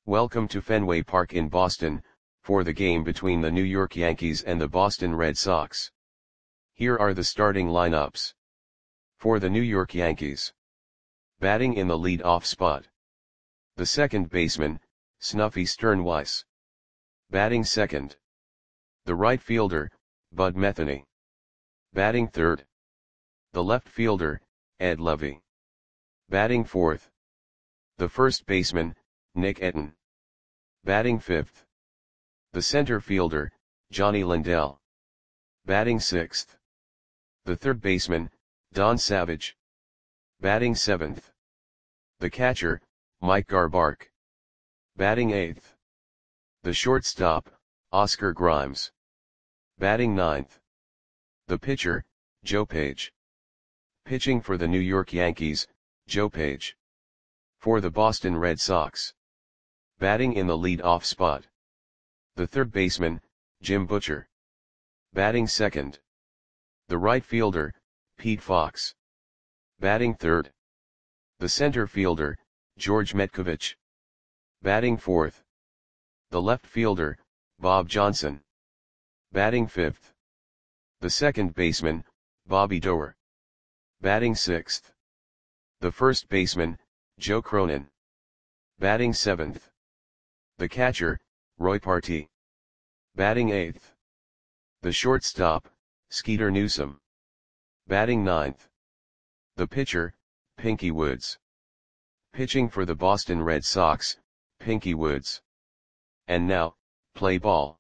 Welcome to Fenway Park in Boston, for the game between the New York Yankees and the Boston Red Sox. Here are the starting lineups. For the New York Yankees. Batting in the lead-off spot. The second baseman, Snuffy Sternweiss. Batting second. The right fielder, Bud Metheny. Batting third. The left fielder, Ed Levy. Batting fourth. The first baseman, Nick Etten. Batting fifth. The center fielder, Johnny Lindell. Batting sixth. The third baseman, Don Savage. Batting seventh. The catcher, Mike Garbark. Batting eighth. The shortstop, Oscar Grimes. Batting ninth. The pitcher, Joe Page. Pitching for the New York Yankees, Joe Page. For the Boston Red Sox. Batting in the lead-off spot. The third baseman, Jim Butcher. Batting second. The right fielder, Pete Fox. Batting third. The center fielder, George Metkovich. Batting fourth. The left fielder, Bob Johnson. Batting fifth. The second baseman, Bobby Doerr. Batting sixth. The first baseman, Joe Cronin. Batting seventh. The catcher, Roy Partee. Batting eighth. The shortstop, Skeeter Newsom. Batting ninth. The pitcher, Pinky Woods. Pitching for the Boston Red Sox, Pinky Woods. And now, play ball.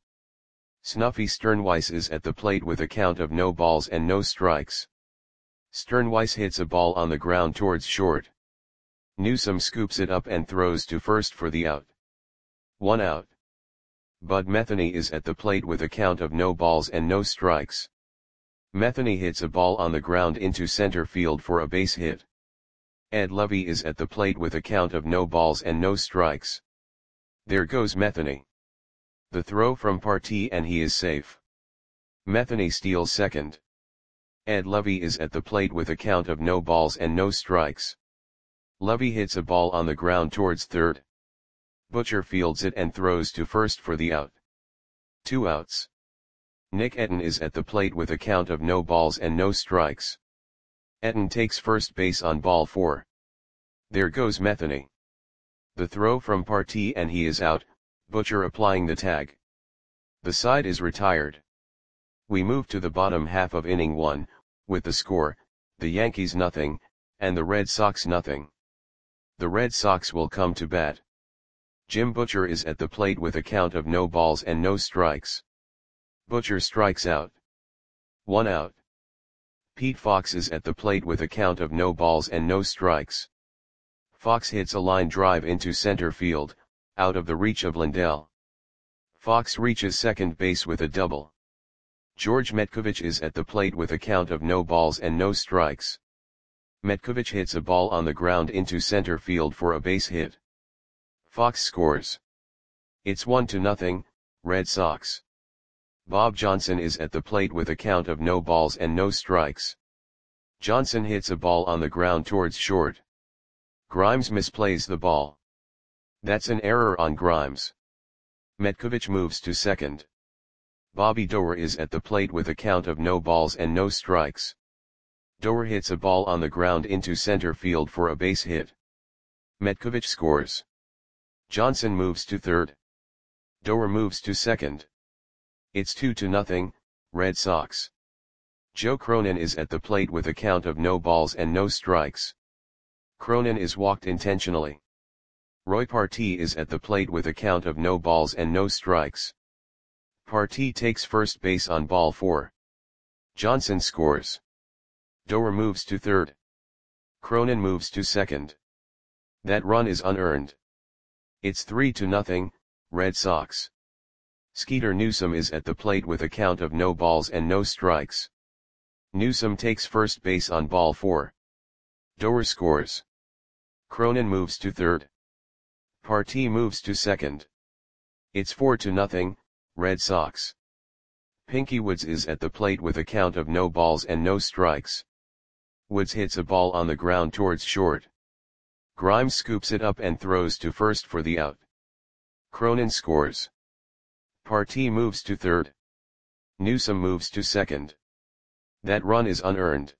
Snuffy Sternweiss is at the plate with a count of no balls and no strikes. Sternweiss hits a ball on the ground towards short. Newsom scoops it up and throws to first for the out. 1 out. Bud Metheny is at the plate with a count of no balls and no strikes. Metheny hits a ball on the ground into center field for a base hit. Ed Levy is at the plate with a count of no balls and no strikes. There goes Metheny. The throw from Partee and he is safe. Metheny steals second. Ed Levy is at the plate with a count of no balls and no strikes. Levy hits a ball on the ground towards third. Butcher fields it and throws to first for the out. 2 outs. Nick Etten is at the plate with a count of no balls and no strikes. Etten takes first base on ball 4. There goes Metheny. The throw from Partee and he is out, Butcher applying the tag. The side is retired. We move to the bottom half of inning 1, with the score, the Yankees nothing, and the Red Sox nothing. The Red Sox will come to bat. Jim Butcher is at the plate with a count of no balls and no strikes. Butcher strikes out. 1 out. Pete Fox is at the plate with a count of no balls and no strikes. Fox hits a line drive into center field, out of the reach of Lindell. Fox reaches second base with a double. George Metkovich is at the plate with a count of no balls and no strikes. Metkovich hits a ball on the ground into center field for a base hit. Fox scores. It's 1-0, Red Sox. Bob Johnson is at the plate with a count of no balls and no strikes. Johnson hits a ball on the ground towards short. Grimes misplays the ball. That's an error on Grimes. Metkovich moves to second. Bobby Doerr is at the plate with a count of no balls and no strikes. Doerr hits a ball on the ground into center field for a base hit. Metkovich scores. Johnson moves to third. Doerr moves to second. It's 2-0, Red Sox. Joe Cronin is at the plate with a count of no balls and no strikes. Cronin is walked intentionally. Roy Partee is at the plate with a count of no balls and no strikes. Partee takes first base on ball 4. Johnson scores. Doerr moves to third. Cronin moves to second. That run is unearned. It's 3-0, Red Sox. Skeeter Newsom is at the plate with a count of no balls and no strikes. Newsom takes first base on ball 4. Doerr scores. Cronin moves to third. Partee moves to second. It's 4-0, Red Sox. Pinky Woods is at the plate with a count of no balls and no strikes. Woods hits a ball on the ground towards short. Grimes scoops it up and throws to first for the out. Cronin scores. Partee moves to third. Newsome moves to second. That run is unearned.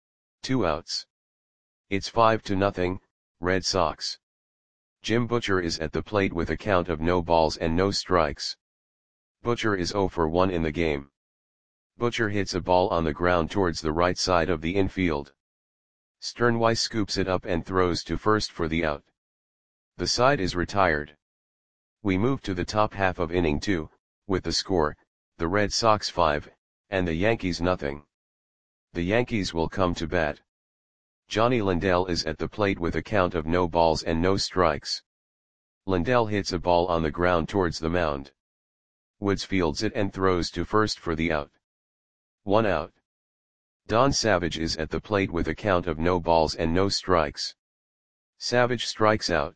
2 outs. It's 5-0, Red Sox. Jim Butcher is at the plate with a count of no balls and no strikes. Butcher is 0 for 1 in the game. Butcher hits a ball on the ground towards the right side of the infield. Sternweiss scoops it up and throws to first for the out. The side is retired. We move to the top half of inning 2, with the score, the Red Sox 5, and the Yankees nothing. The Yankees will come to bat. Johnny Lindell is at the plate with a count of no balls and no strikes. Lindell hits a ball on the ground towards the mound. Woods fields it and throws to first for the out. 1 out. Don Savage is at the plate with a count of no balls and no strikes. Savage strikes out.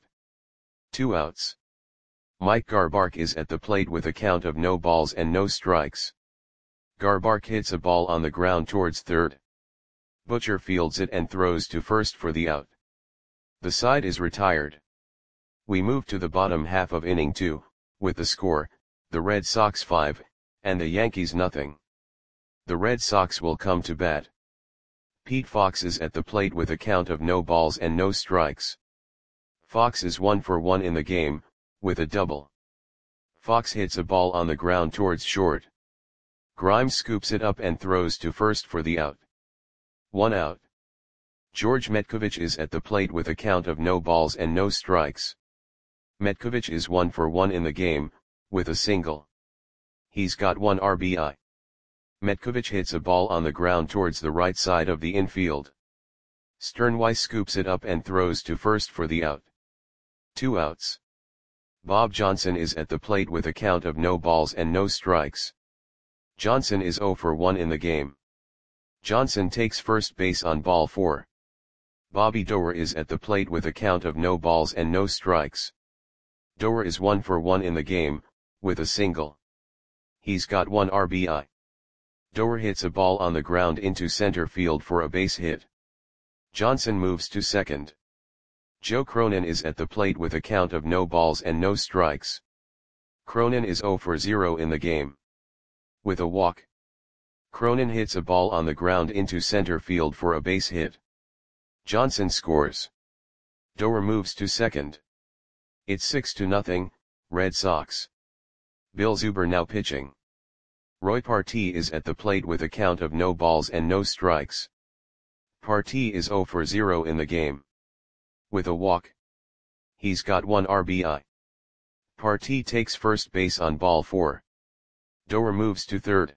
2 outs. Mike Garbark is at the plate with a count of no balls and no strikes. Garbark hits a ball on the ground towards third. Butcher fields it and throws to first for the out. The side is retired. We move to the bottom half of inning 2, with the score, the Red Sox 5, and the Yankees nothing. The Red Sox will come to bat. Pete Fox is at the plate with a count of no balls and no strikes. Fox is 1 for 1 in the game, with a double. Fox hits a ball on the ground towards short. Grimes scoops it up and throws to first for the out. 1 out. George Metkovich is at the plate with a count of no balls and no strikes. Metkovich is 1 for 1 in the game, with a single. He's got 1 RBI. Metkovich hits a ball on the ground towards the right side of the infield. Sternweiss scoops it up and throws to first for the out. 2 outs. Bob Johnson is at the plate with a count of no balls and no strikes. Johnson is 0 for 1 in the game. Johnson takes first base on ball 4. Bobby Doerr is at the plate with a count of no balls and no strikes. Doerr is 1 for 1 in the game, with a single. He's got 1 RBI. Doerr hits a ball on the ground into center field for a base hit. Johnson moves to second. Joe Cronin is at the plate with a count of no balls and no strikes. Cronin is 0 for 0 in the game. With a walk. Cronin hits a ball on the ground into center field for a base hit. Johnson scores. Doerr moves to second. It's 6-0, Red Sox. Bill Zuber now pitching. Roy Partee is at the plate with a count of no balls and no strikes. Partee is 0 for 0 in the game. With a walk. He's got 1 RBI. Partee takes first base on ball 4. Doerr moves to third.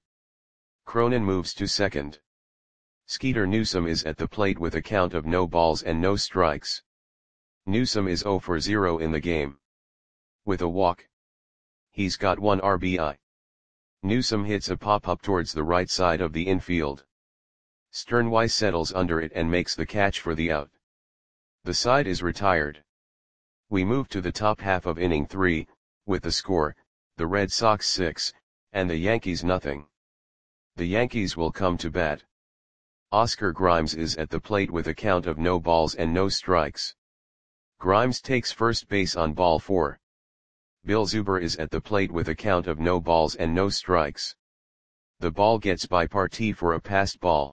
Cronin moves to second. Skeeter Newsome is at the plate with a count of no balls and no strikes. Newsome is 0 for 0 in the game. With a walk. He's got 1 RBI. Newsome hits a pop-up towards the right side of the infield. Sternweiss settles under it and makes the catch for the out. The side is retired. We move to the top half of inning 3, with the score, the Red Sox 6, and the Yankees nothing. The Yankees will come to bat. Oscar Grimes is at the plate with a count of no balls and no strikes. Grimes takes first base on ball 4. Bill Zuber is at the plate with a count of no balls and no strikes. The ball gets by Partee for a passed ball.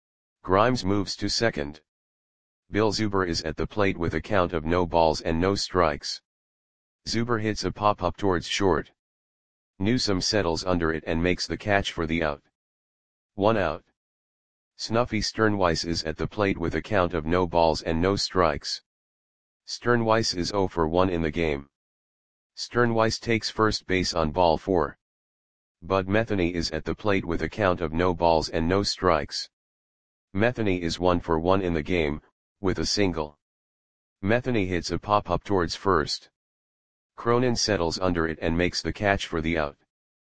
Grimes moves to second. Bill Zuber is at the plate with a count of no balls and no strikes. Zuber hits a pop-up towards short. Newsome settles under it and makes the catch for the out. 1 out. Snuffy Sternweiss is at the plate with a count of no balls and no strikes. Sternweiss is 0 for 1 in the game. Sternweiss takes first base on ball 4. Bud Metheny is at the plate with a count of no balls and no strikes. Metheny is 1 for 1 in the game, with a single. Metheny hits a pop-up towards first. Cronin settles under it and makes the catch for the out.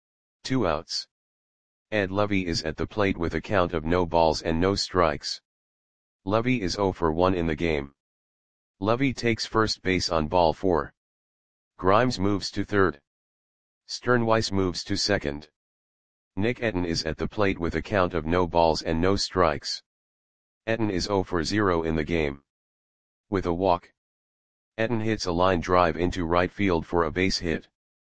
2 outs. Ed Lovey is at the plate with a count of no balls and no strikes. Lovey is 0 for 1 in the game. Lovey takes first base on ball 4. Grimes moves to third. Sternweiss moves to second. Nick Etten is at the plate with a count of no balls and no strikes. Etten is 0 for 0 in the game. With a walk. Etten hits a line drive into right field for a base hit.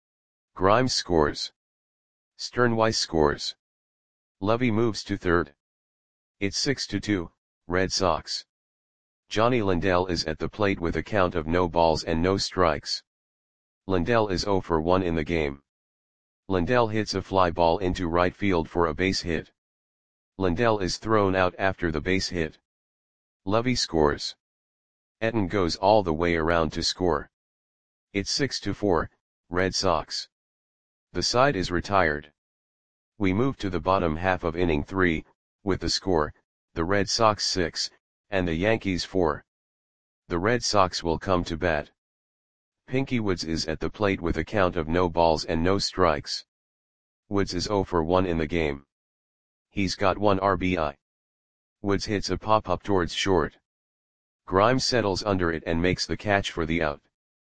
Grimes scores. Sternweiss scores. Lovey moves to third. It's 6-2, Red Sox. Johnny Lindell is at the plate with a count of no balls and no strikes. Lindell is 0 for 1 in the game. Lindell hits a fly ball into right field for a base hit. Lindell is thrown out after the base hit. Lovey scores. Etten goes all the way around to score. It's 6-4, Red Sox. The side is retired. We move to the bottom half of inning 3, with the score, the Red Sox 6, and the Yankees 4. The Red Sox will come to bat. Pinky Woods is at the plate with a count of no balls and no strikes. Woods is 0 for 1 in the game. He's got 1 RBI. Woods hits a pop-up towards short. Grimes settles under it and makes the catch for the out.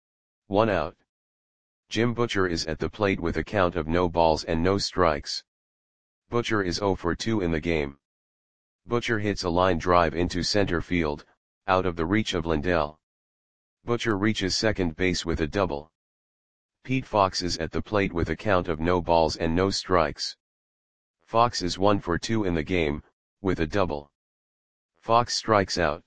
1 out. Jim Butcher is at the plate with a count of no balls and no strikes. Butcher is 0 for 2 in the game. Butcher hits a line drive into center field, out of the reach of Lindell. Butcher reaches second base with a double. Pete Fox is at the plate with a count of no balls and no strikes. Fox is 1 for 2 in the game, with a double. Fox strikes out.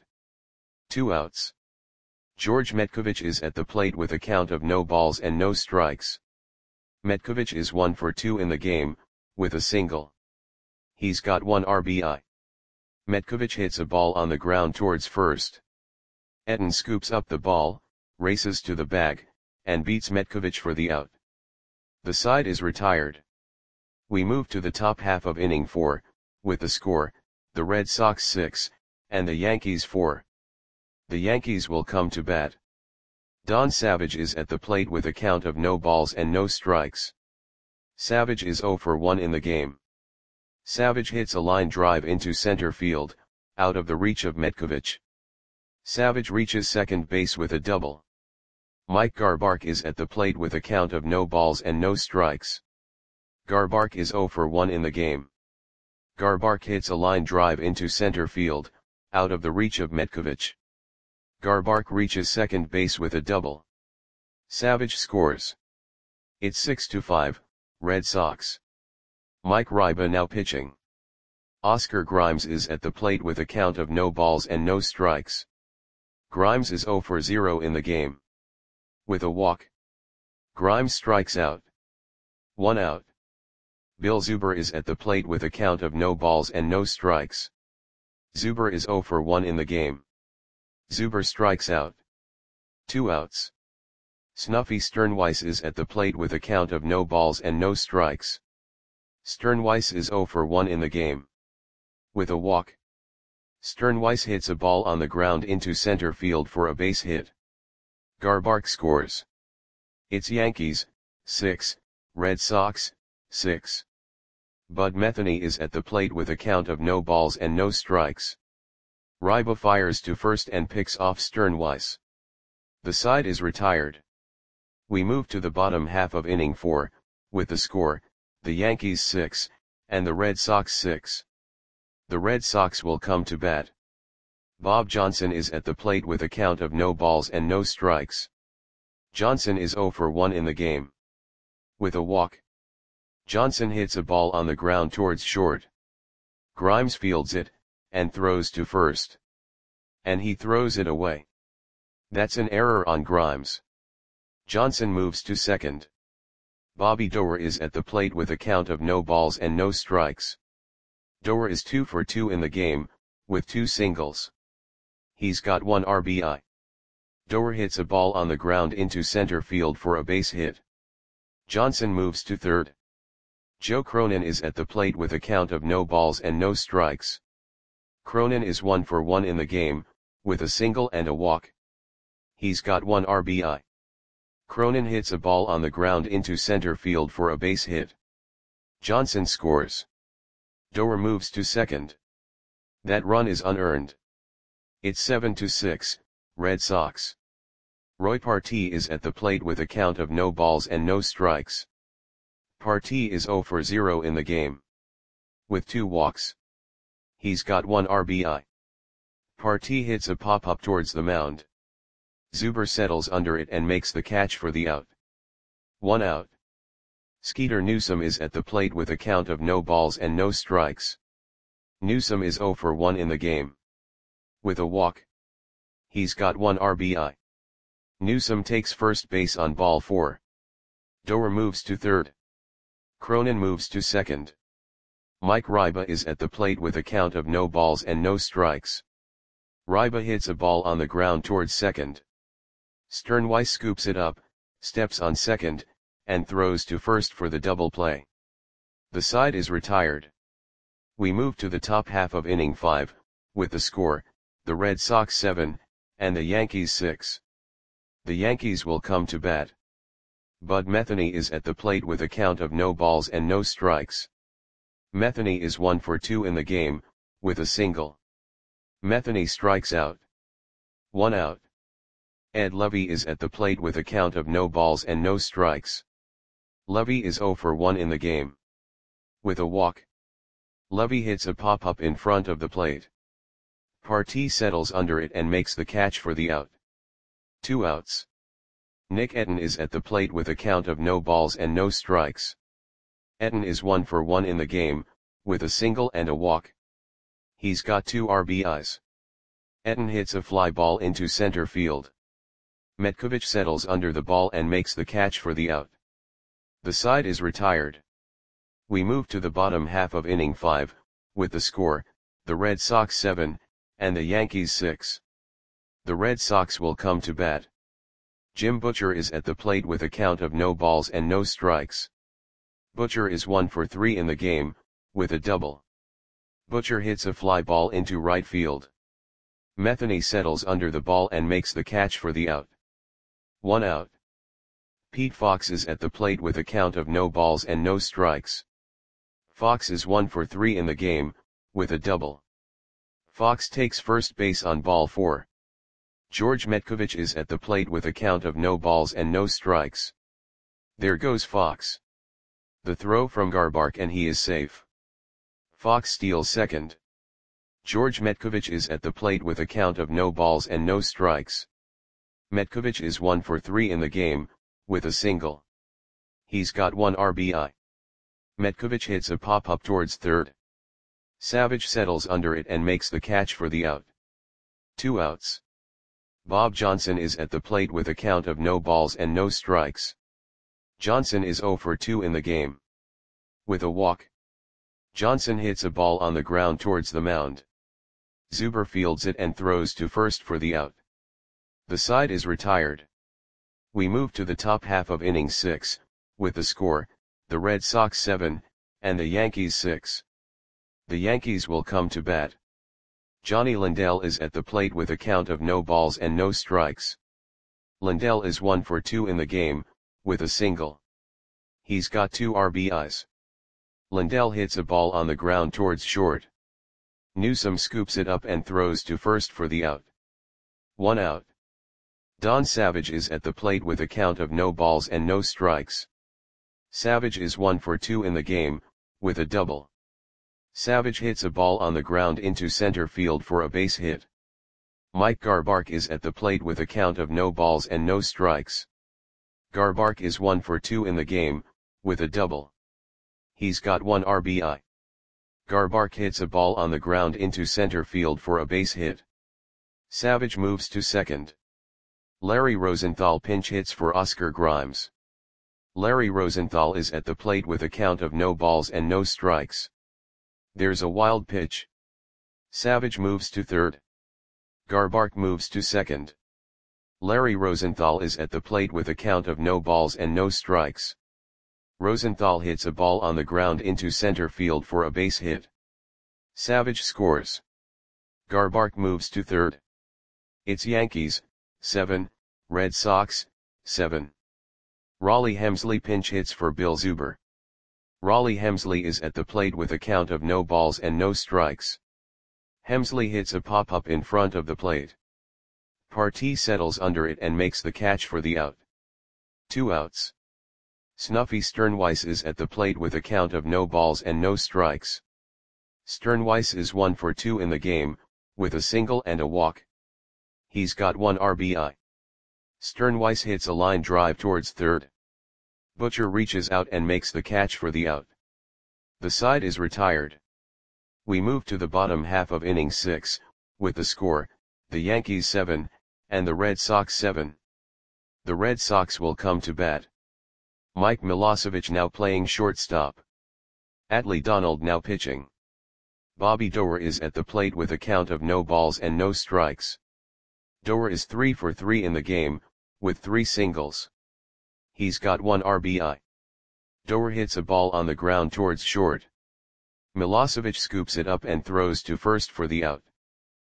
2 outs. George Metkovich is at the plate with a count of no balls and no strikes. Metkovich is 1 for 2 in the game, with a single. He's got 1 RBI. Metkovich hits a ball on the ground towards first. Etten scoops up the ball, races to the bag, and beats Metkovich for the out. The side is retired. We move to the top half of inning 4, with the score, the Red Sox 6, and the Yankees 4. The Yankees will come to bat. Don Savage is at the plate with a count of no balls and no strikes. Savage is 0 for 1 in the game. Savage hits a line drive into center field, out of the reach of Metkovich. Savage reaches second base with a double. Mike Garbark is at the plate with a count of no balls and no strikes. Garbark is 0 for 1 in the game. Garbark hits a line drive into center field, out of the reach of Metkovich. Garbark reaches second base with a double. Savage scores. It's 6-5, Red Sox. Mike Ryba now pitching. Oscar Grimes is at the plate with a count of no balls and no strikes. Grimes is 0 for 0 in the game. With a walk. Grimes strikes out. 1 out. Bill Zuber is at the plate with a count of no balls and no strikes. Zuber is 0 for 1 in the game. Zuber strikes out. 2 outs. Snuffy Sternweiss is at the plate with a count of no balls and no strikes. Sternweiss is 0 for 1 in the game. With a walk. Sternweiss hits a ball on the ground into center field for a base hit. Garbark scores. It's Yankees, 6, Red Sox, 6. Bud Metheny is at the plate with a count of no balls and no strikes. Ryba fires to first and picks off Sternweiss. The side is retired. We move to the bottom half of inning 4, with the score, the Yankees 6, and the Red Sox 6. The Red Sox will come to bat. Bob Johnson is at the plate with a count of no balls and no strikes. Johnson is 0 for 1 in the game. With a walk. Johnson hits a ball on the ground towards short. Grimes fields it, and throws to first. And he throws it away. That's an error on Grimes. Johnson moves to second. Bobby Doerr is at the plate with a count of no balls and no strikes. Doerr is 2 for 2 in the game, with 2 singles. He's got 1 RBI. Doerr hits a ball on the ground into center field for a base hit. Johnson moves to third. Joe Cronin is at the plate with a count of no balls and no strikes. Cronin is 1 for 1 in the game, with a single and a walk. He's got 1 RBI. Cronin hits a ball on the ground into center field for a base hit. Johnson scores. Doerr moves to second. That run is unearned. It's 7-6, Red Sox. Roy Partee is at the plate with a count of no balls and no strikes. Partee is 0 for 0 in the game. With 2 walks. He's got 1 RBI. Partee hits a pop-up towards the mound. Zuber settles under it and makes the catch for the out. 1 out. Skeeter Newsome is at the plate with a count of no balls and no strikes. Newsome is 0 for 1 in the game. With a walk. He's got 1 RBI. Newsome takes first base on ball 4. Doer moves to third. Cronin moves to second. Mike Ryba is at the plate with a count of no balls and no strikes. Ryba hits a ball on the ground towards second. Sternweiss scoops it up, steps on second, and throws to first for the double play. The side is retired. We move to the top half of inning 5, with the score, the Red Sox 7, and the Yankees 6. The Yankees will come to bat. Bud Metheny is at the plate with a count of no balls and no strikes. Metheny is 1 for 2 in the game, with a single. Metheny strikes out. 1 out. Ed Levy is at the plate with a count of no balls and no strikes. Levy is 0 for 1 in the game. With a walk. Levy hits a pop-up in front of the plate. Partee settles under it and makes the catch for the out. 2 outs. Nick Etten is at the plate with a count of no balls and no strikes. Etten is 1 for 1 in the game, with a single and a walk. He's got 2 RBIs. Etten hits a fly ball into center field. Metkovich settles under the ball and makes the catch for the out. The side is retired. We move to the bottom half of inning 5, with the score, the Red Sox 7, and the Yankees 6. The Red Sox will come to bat. Jim Butcher is at the plate with a count of no balls and no strikes. Butcher is 1 for 3 in the game, with a double. Butcher hits a fly ball into right field. Metheny settles under the ball and makes the catch for the out. 1 out. Pete Fox is at the plate with a count of no balls and no strikes. Fox is 1 for 3 in the game, with a double. Fox takes first base on ball 4. George Metkovich is at the plate with a count of no balls and no strikes. There goes Fox. The throw from Garbark and he is safe. Fox steals second. George Metkovich is at the plate with a count of no balls and no strikes. Metkovich is 1 for 3 in the game, with a single. He's got 1 RBI. Metkovich hits a pop-up towards third. Savage settles under it and makes the catch for the out. 2 outs. Bob Johnson is at the plate with a count of no balls and no strikes. Johnson is 0 for 2 in the game. With a walk. Johnson hits a ball on the ground towards the mound. Zuber fields it and throws to first for the out. The side is retired. We move to the top half of inning 6, with the score, the Red Sox 7, and the Yankees 6. The Yankees will come to bat. Johnny Lindell is at the plate with a count of no balls and no strikes. Lindell is 1 for 2 in the game, with a single. He's got 2 RBIs. Lindell hits a ball on the ground towards short. Newsome scoops it up and throws to first for the out. 1 out. Don Savage is at the plate with a count of no balls and no strikes. Savage is 1 for 2 in the game, with a double. Savage hits a ball on the ground into center field for a base hit. Mike Garbark is at the plate with a count of no balls and no strikes. Garbark is 1 for 2 in the game, with a double. He's got 1 RBI. Garbark hits a ball on the ground into center field for a base hit. Savage moves to second. Larry Rosenthal pinch hits for Oscar Grimes. Larry Rosenthal is at the plate with a count of no balls and no strikes. There's a wild pitch. Savage moves to third. Garbark moves to second. Larry Rosenthal is at the plate with a count of no balls and no strikes. Rosenthal hits a ball on the ground into center field for a base hit. Savage scores. Garbark moves to third. It's Yankees, 7, Red Sox, 7. Raleigh Hemsley pinch hits for Bill Zuber. Raleigh Hemsley is at the plate with a count of no balls and no strikes. Hemsley hits a pop-up in front of the plate. Partee settles under it and makes the catch for the out. 2 outs. Snuffy Sternweiss is at the plate with a count of no balls and no strikes. Sternweiss is 1 for 2 in the game, with a single and a walk. He's got 1 RBI. Sternweiss hits a line drive towards third. Butcher reaches out and makes the catch for the out. The side is retired. We move to the bottom half of inning 6, with the score, the Yankees 7, and the Red Sox 7. The Red Sox will come to bat. Mike Milosevic now playing shortstop. Atlee Donald now pitching. Bobby Doerr is at the plate with a count of no balls and no strikes. Doerr is 3 for 3 in the game, with 3 singles. He's got 1 RBI. Doerr hits a ball on the ground towards short. Milosevic scoops it up and throws to first for the out.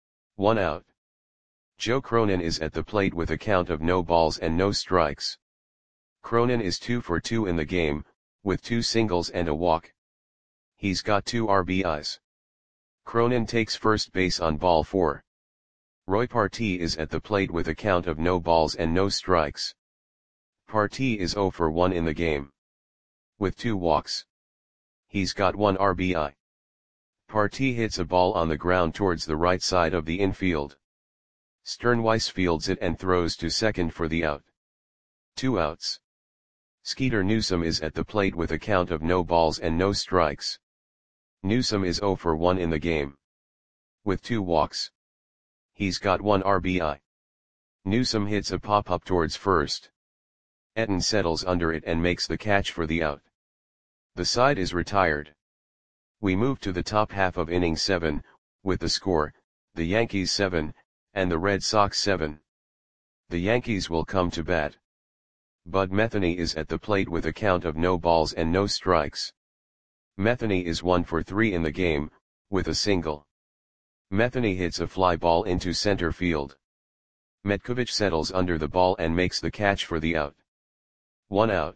1 out. Joe Cronin is at the plate with a count of no balls and no strikes. Cronin is 2 for 2 in the game, with 2 singles and a walk. He's got 2 RBIs. Cronin takes first base on ball 4. Roy Partee is at the plate with a count of no balls and no strikes. Partee is 0 for 1 in the game, with 2 walks. He's got 1 RBI. Partee hits a ball on the ground towards the right side of the infield. Sternweiss fields it and throws to second for the out. 2 outs. Skeeter Newsome is at the plate with a count of no balls and no strikes. Newsome is 0 for 1 in the game, with 2 walks. He's got 1 RBI. Newsome hits a pop-up towards first. Etten settles under it and makes the catch for the out. The side is retired. We move to the top half of inning 7, with the score, the Yankees 7, and the Red Sox 7. The Yankees will come to bat. Bud Metheny is at the plate with a count of no balls and no strikes. Metheny is 1 for 3 in the game, with a single. Metheny hits a fly ball into center field. Metkovic settles under the ball and makes the catch for the out. 1 out.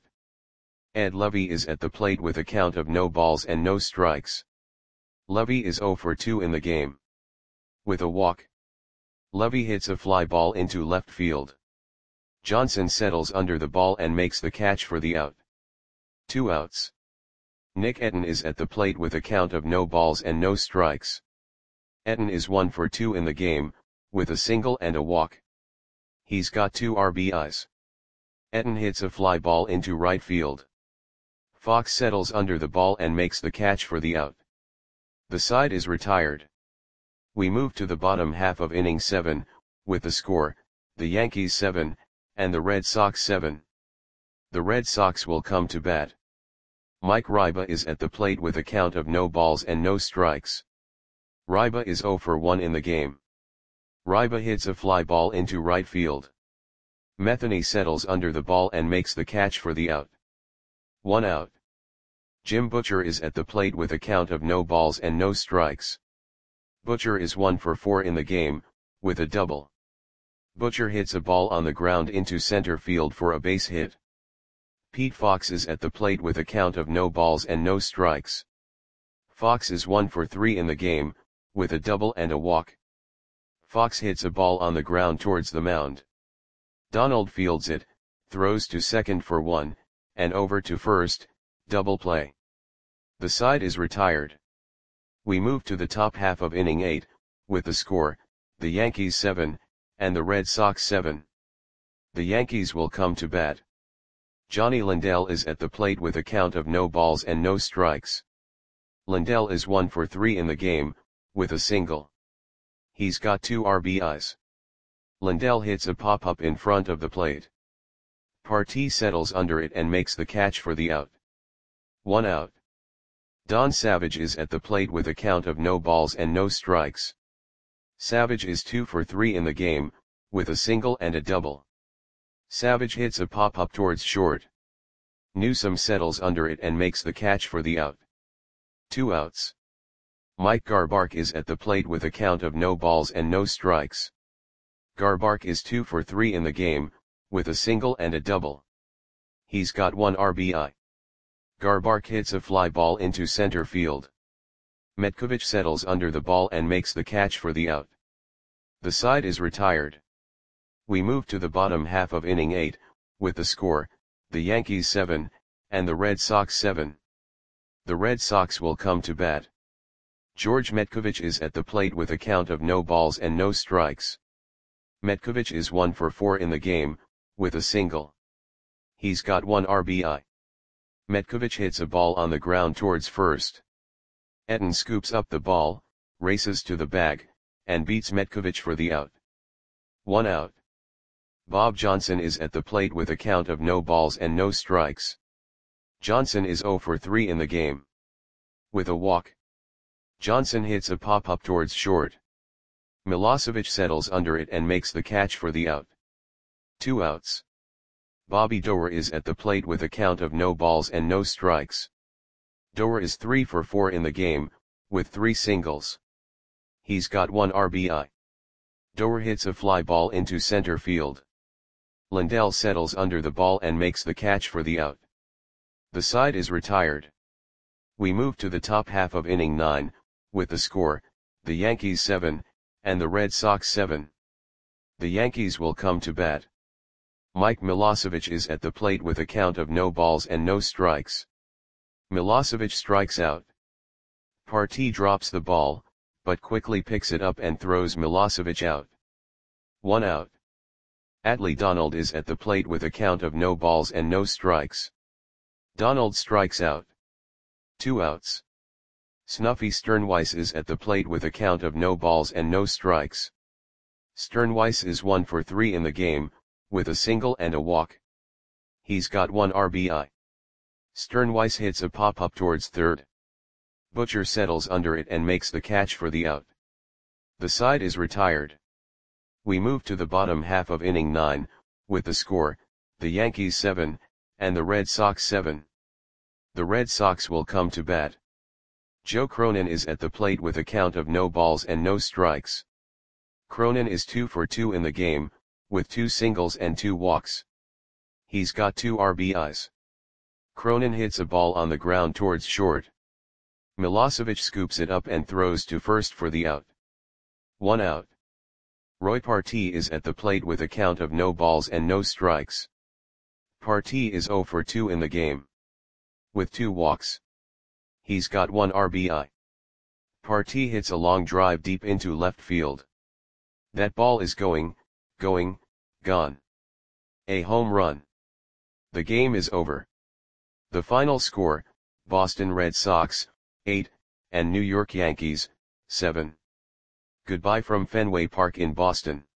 Ed Lovey is at the plate with a count of no balls and no strikes. Lovey is 0 for 2 in the game, with a walk. Lovey hits a fly ball into left field. Johnson settles under the ball and makes the catch for the out. 2 outs. Nick Etten is at the plate with a count of no balls and no strikes. Etten is 1 for 2 in the game, with a single and a walk. He's got 2 RBIs. Etten hits a fly ball into right field. Fox settles under the ball and makes the catch for the out. The side is retired. We move to the bottom half of inning 7, with the score, the Yankees 7, and the Red Sox 7. The Red Sox will come to bat. Mike Ryba is at the plate with a count of no balls and no strikes. Ryba is 0 for 1 in the game. Ryba hits a fly ball into right field. Metheny settles under the ball and makes the catch for the out. 1 out. Jim Butcher is at the plate with a count of no balls and no strikes. Butcher is 1 for 4 in the game, with a double. Butcher hits a ball on the ground into center field for a base hit. Pete Fox is at the plate with a count of no balls and no strikes. Fox is 1 for 3 in the game, with a double and a walk. Fox hits a ball on the ground towards the mound. Donald fields it, throws to second for 1, and over to first, double play. The side is retired. We move to the top half of inning 8, with the score, the Yankees 7, and the Red Sox 7. The Yankees will come to bat. Johnny Lindell is at the plate with a count of no balls and no strikes. Lindell is 1 for 3 in the game, with a single. He's got 2 RBIs. Lindell hits a pop-up in front of the plate. Partee settles under it and makes the catch for the out. 1 out. Don Savage is at the plate with a count of no balls and no strikes. Savage is 2 for 3 in the game, with a single and a double. Savage hits a pop-up towards short. Newsome settles under it and makes the catch for the out. 2 outs. Mike Garbark is at the plate with a count of no balls and no strikes. Garbark is 2 for 3 in the game, with a single and a double. He's got 1 RBI. Garbark hits a fly ball into center field. Metkovic settles under the ball and makes the catch for the out. The side is retired. We move to the bottom half of inning 8, with the score, the Yankees 7, and the Red Sox 7. The Red Sox will come to bat. George Metkovic is at the plate with a count of no balls and no strikes. Metkovic is 1 for 4 in the game, with a single. He's got 1 RBI. Metkovic hits a ball on the ground towards first. Etten scoops up the ball, races to the bag, and beats Metkovic for the out. 1 out. Bob Johnson is at the plate with a count of no balls and no strikes. Johnson is 0 for 3 in the game. With a walk, Johnson hits a pop-up towards short. Milosevic settles under it and makes the catch for the out. 2 outs. Bobby Doerr is at the plate with a count of no balls and no strikes. Doerr is 3 for 4 in the game, with 3 singles. He's got 1 RBI. Doerr hits a fly ball into center field. Lindell settles under the ball and makes the catch for the out. The side is retired. We move to the top half of inning 9, with the score, the Yankees 7, and the Red Sox 7. The Yankees will come to bat. Mike Milosevic is at the plate with a count of no balls and no strikes. Milosevic strikes out. Partee drops the ball, but quickly picks it up and throws Milosevic out. 1 out. Atlee Donald is at the plate with a count of no balls and no strikes. Donald strikes out. 2 outs. Snuffy Sternweiss is at the plate with a count of no balls and no strikes. Sternweiss is 1 for 3 in the game, with a single and a walk. He's got 1 RBI. Sternweiss hits a pop-up towards third. Butcher settles under it and makes the catch for the out. The side is retired. We move to the bottom half of inning 9, with the score, the Yankees 7, and the Red Sox 7. The Red Sox will come to bat. Joe Cronin is at the plate with a count of no balls and no strikes. Cronin is 2 for 2 in the game, with 2 singles and 2 walks. He's got 2 RBIs. Cronin hits a ball on the ground towards short. Milosevic scoops it up and throws to first for the out. 1 out. Roy Partee is at the plate with a count of no balls and no strikes. Partee is 0 for 2 in the game. With 2 walks. He's got 1 RBI. Partee hits a long drive deep into left field. That ball is gone. A home run. The game is over. The final score, Boston Red Sox, 8, and New York Yankees, 7. Goodbye from Fenway Park in Boston.